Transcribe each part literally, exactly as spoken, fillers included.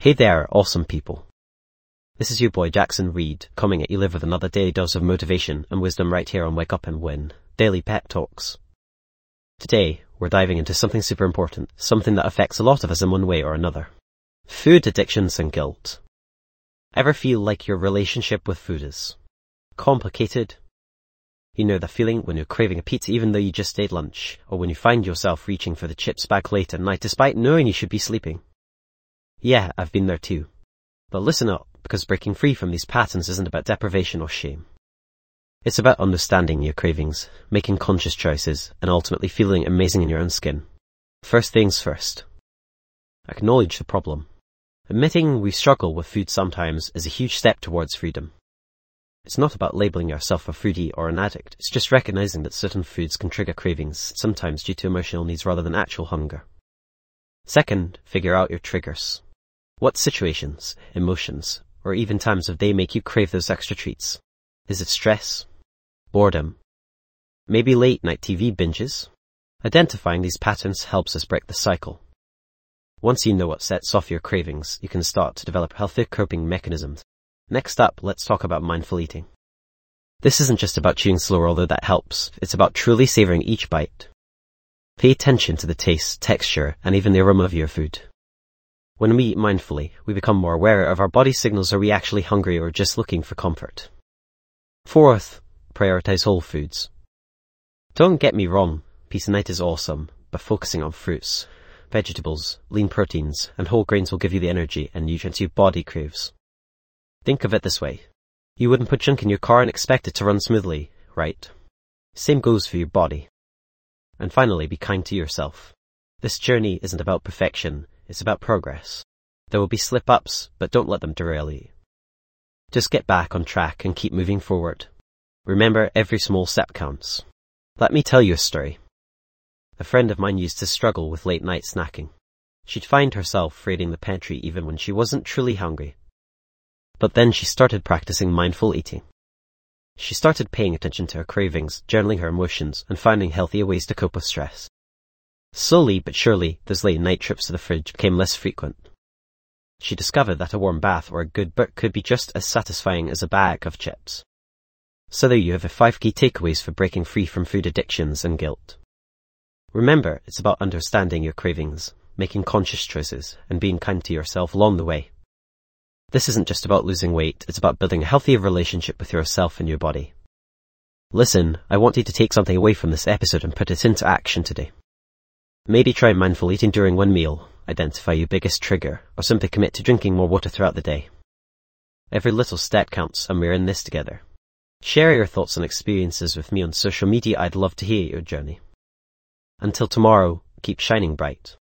Hey there, awesome people. This is your boy Jackson Reed, coming at you live with another daily dose of motivation and wisdom right here on Wake Up and Win, Daily Pep Talks. Today, we're diving into something super important, something that affects a lot of us in one way or another. Food addictions and guilt. Ever feel like your relationship with food is complicated? You know the feeling when you're craving a pizza even though you just ate lunch, or when you find yourself reaching for the chips bag late at night despite knowing you should be sleeping. Yeah, I've been there too. But listen up, because breaking free from these patterns isn't about deprivation or shame. It's about understanding your cravings, making conscious choices, and ultimately feeling amazing in your own skin. First things first. Acknowledge the problem. Admitting we struggle with food sometimes is a huge step towards freedom. It's not about labeling yourself a foodie or an addict, it's just recognizing that certain foods can trigger cravings, sometimes due to emotional needs rather than actual hunger. Second, figure out your triggers. What situations, emotions, or even times of day make you crave those extra treats? Is it stress? Boredom? Maybe late night T V binges? Identifying these patterns helps us break the cycle. Once you know what sets off your cravings, you can start to develop healthier coping mechanisms. Next up, let's talk about mindful eating. This isn't just about chewing slower, although that helps. It's about truly savoring each bite. Pay attention to the taste, texture, and even the aroma of your food. When we eat mindfully, we become more aware of our body signals. Are we actually hungry or just looking for comfort? Fourth, prioritize whole foods. Don't get me wrong, pizza night is awesome, but focusing on fruits, vegetables, lean proteins, and whole grains will give you the energy and nutrients your body craves. Think of it this way. You wouldn't put junk in your car and expect it to run smoothly, right? Same goes for your body. And finally, be kind to yourself. This journey isn't about perfection, it's about progress. There will be slip-ups, but don't let them derail you. Just get back on track and keep moving forward. Remember, every small step counts. Let me tell you a story. A friend of mine used to struggle with late-night snacking. She'd find herself raiding the pantry even when she wasn't truly hungry. But then she started practicing mindful eating. She started paying attention to her cravings, journaling her emotions, and finding healthier ways to cope with stress. Slowly but surely, those late-night trips to the fridge became less frequent. She discovered that a warm bath or a good book could be just as satisfying as a bag of chips. So there you have the five key takeaways for breaking free from food addictions and guilt. Remember, it's about understanding your cravings, making conscious choices, and being kind to yourself along the way. This isn't just about losing weight, it's about building a healthier relationship with yourself and your body. Listen, I want you to take something away from this episode and put it into action today. Maybe try mindful eating during one meal, identify your biggest trigger, or simply commit to drinking more water throughout the day. Every little step counts, and we're in this together. Share your thoughts and experiences with me on social media. I'd love to hear your journey. Until tomorrow, keep shining bright.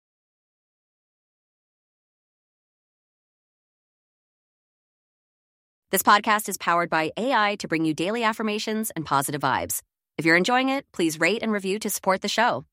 This podcast is powered by A I to bring you daily affirmations and positive vibes. If you're enjoying it, please rate and review to support the show.